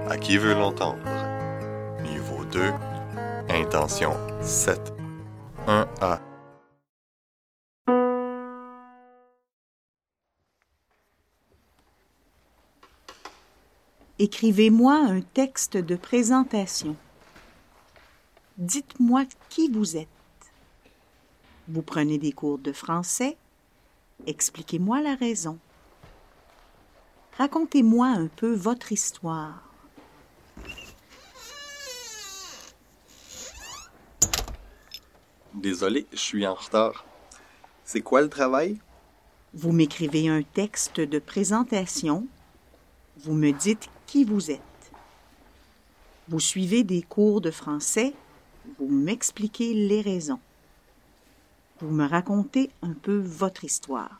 À qui veut l'entendre? Niveau 2, intention 7, 1A. Écrivez-moi un texte de présentation. Dites-moi qui vous êtes. Vous prenez des cours de français? Expliquez-moi la raison. Racontez-moi un peu votre histoire. Désolé, je suis en retard. C'est quoi le travail? Vous m'écrivez un texte de présentation. Vous me dites qui vous êtes. Vous suivez des cours de français. Vous m'expliquez les raisons. Vous me racontez un peu votre histoire.